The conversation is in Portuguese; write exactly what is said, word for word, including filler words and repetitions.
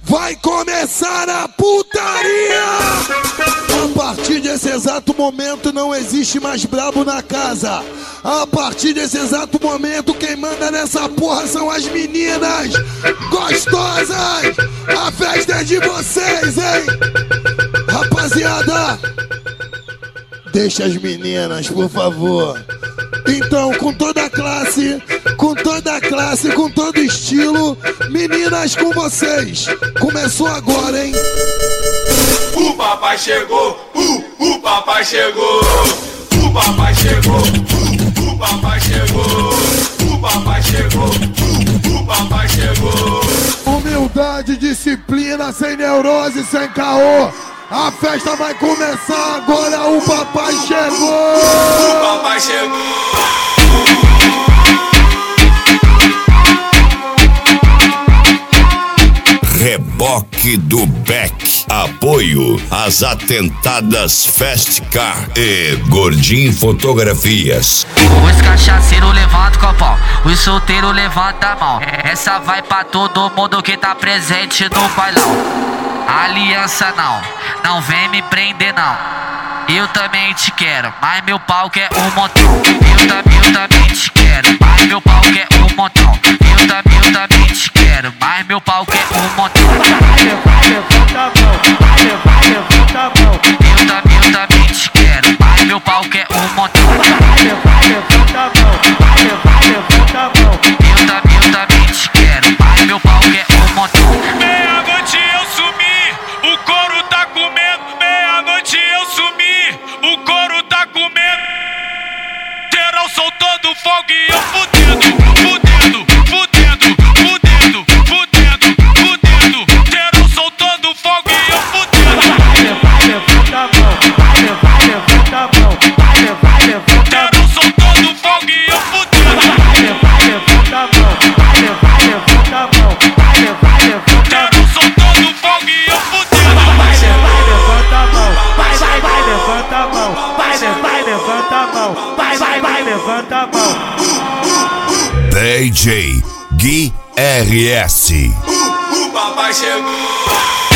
Vai começar a putaria! A partir desse exato momento não existe mais brabo na casa. A partir desse exato momento quem manda nessa porra são as meninas gostosas. A festa é de vocês, hein? Rapaziada, deixa as meninas, por favor. Então, com toda a classe, com toda a classe, com todo estilo, meninas com vocês. Começou agora, hein? O papai chegou, uh, o papai chegou, o papai chegou, uh, o papai chegou, o papai chegou, uh, o papai chegou. Humildade, disciplina, sem neurose, sem caô. A festa vai começar agora, o papai chegou! O papai chegou! Reboque do Beck. Apoio às atentadas Fast Car e Gordinho Fotografias. Os cachaceiros levantam o copão, os solteiros levantam a mão. Essa vai pra todo mundo que tá presente no bailão. Aliança não, não vem me prender não. Eu também te quero, mas meu pau quer um montão. Eu, tam, eu também te quero, mas meu pau quer um montão. Eu, tam, eu também te quero, mas meu pau quer um montão. Levanta a mão, levanta a mão. Eu, tam, eu também te quero, mas meu pau quer um montão. Levanta a mão, levanta a mão. Eu, tam, eu também te quero, mas meu pau quer um montão. Meia-noite eu sumi, o couro tá comendo. Meia-noite eu sumi, o couro tá comendo. Geral soltando fogo e eu fudendo, fudendo, fudendo, fudendo, fudendo, fudendo. Geral soltando fogo e eu fudendo. Levanta a mão, levanta a mão. Geral soltando fogo e eu fudendo. Levanta a mão, levanta a mão. Geral soltando fogo e eu fudendo. Levanta a mão, vai, vai, vai, levanta a mão, vai, vai, levanta a mão, vai, vai, vai, levanta a mão. D J Gui R S. O papai chegou.